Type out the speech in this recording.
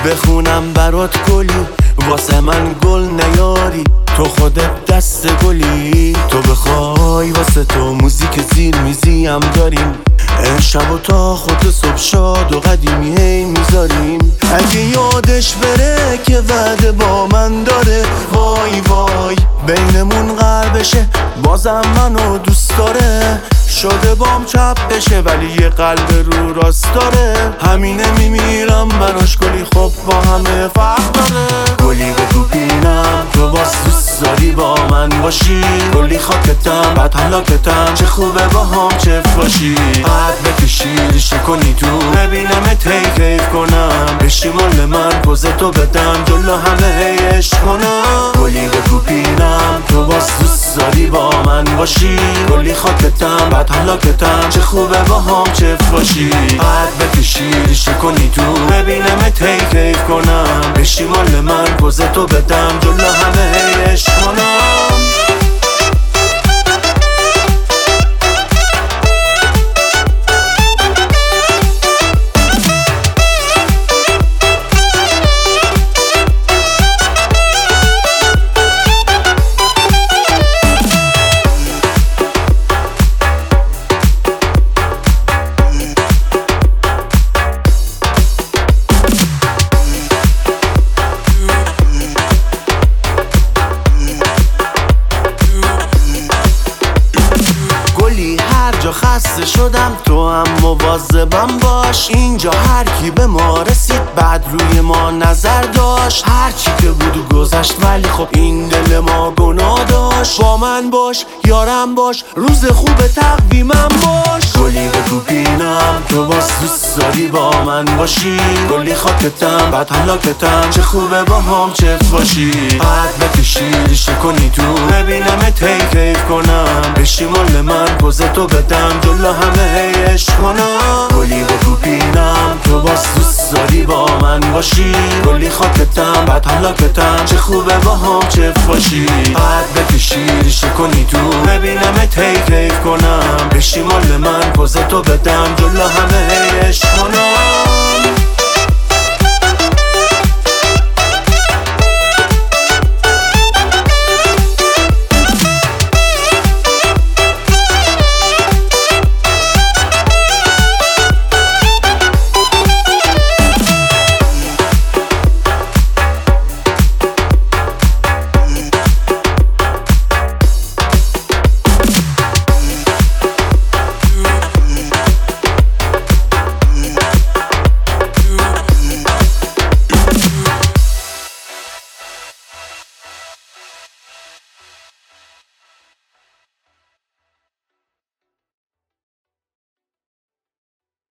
بخونم برات گلی واسه من گل نیاری، تو خودت دست گلی. تو بخوای واسه تو موزیک زیر میزی هم داریم، شب و تا خود صبح شاد و قدیمی هی میذاریم. اگه یادش بره که وعده با من داره، وای وای بینمون غر بشه، بازم منو دوست داره. شده بام چپ بشه ولی یه قلب رو راست داره. همینه میمیرم براش گلی، خب با همه فرق داره. گلی بگو بینم تو باز دوست داری با من باشی، گلی خاکتم بعد هلاکتم، چه خوبه با هم چف باشی. قد بکشی ریشه کنی تو، ببینم کیف کنم، بشی مال من پوزتو بدم، جلو همه هی عشق کنم. گلی بگو بینم تو باز دوست داری با من باشی، گلی خاکتم بعد هلاکتم، چه خوبه با هم چف باشی. قد بکشی ریشه کنی تو، ببینم کیف کنم، بشی مال من پوزتو بدم، جلو همه هی عشق کنم. خسته شدم تو هم مواظبم باش، اینجا هر کی به ما رسید بعد روی ما نظر داشت. هر چی که بود و گذشت ولی خب این دل ما گناه داشت. با من باش یارم باش، روز خوب تقویمم باش. گلی بگو بینم تو باز دوست داری با من باشی، گلی خاکتم بعد هلاکتم، چه خوبه با هم چف باشی. قد بکشی ریشه کنی تو، ببینم کیف کنم، بشی مال من پوزتو بدم، جلو همه هی عشق کنم. گلی بگو بینم تو باز دوست داری با من باشی، گلی خاکتم بعد هلاکتم، چه خوبه با هم چف باشی. قد بکشی ریشه کنی تو، ببینم کیف کنم، بشی مال من پوزتو بدم، جلو همه